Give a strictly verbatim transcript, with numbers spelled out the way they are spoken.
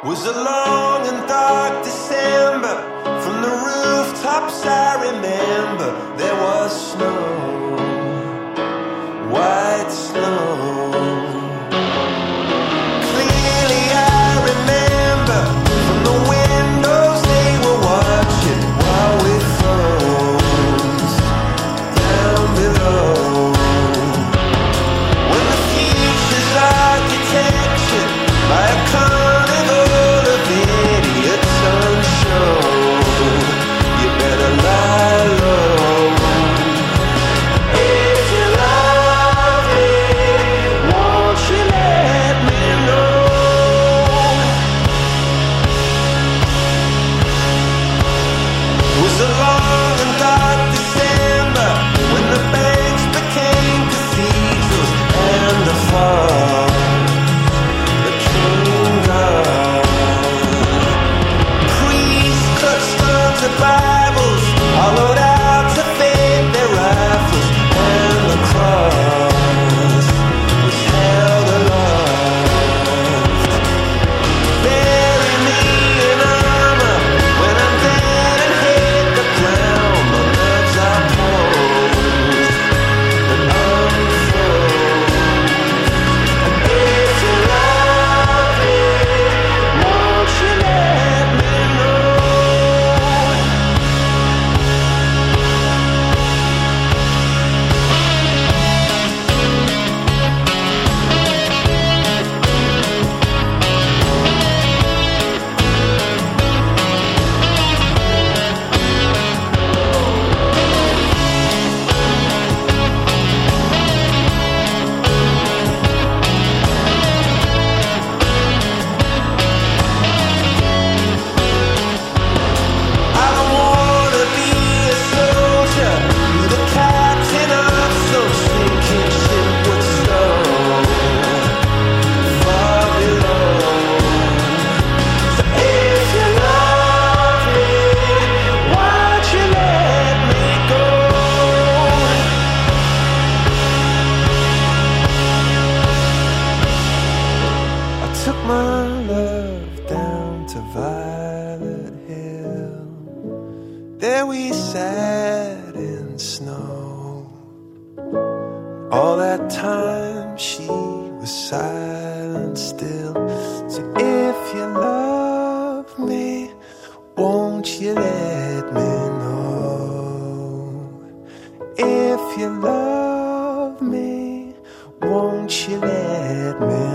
Was a long and dark December. From the rooftops I remember there was snow, white snow. Clearly I remember from the windows they were watching while we froze down below. When the future's architecture by a carnival of idiots unshown, you better lie low. If you love me, won't you let me know? It was a long and dark December when the banks became cathedrals and the fall that came down. Priests clutched onto Bibles, hollowed out to fade their rifles, and the cross was held aloft. Bury me in armor when I'm dead and hit the ground. My nerves are posed and unfroze. And if you love me, won't you let me know? I don't wanna be a soldier, be the captain of some sinking ship with stone far below. So if you love me, why'd you let me go? I took my love down to Violet Hill. There we sat in snow. All that time she was silent still. So if you love me, won't you let me know? If you love me, won't you let me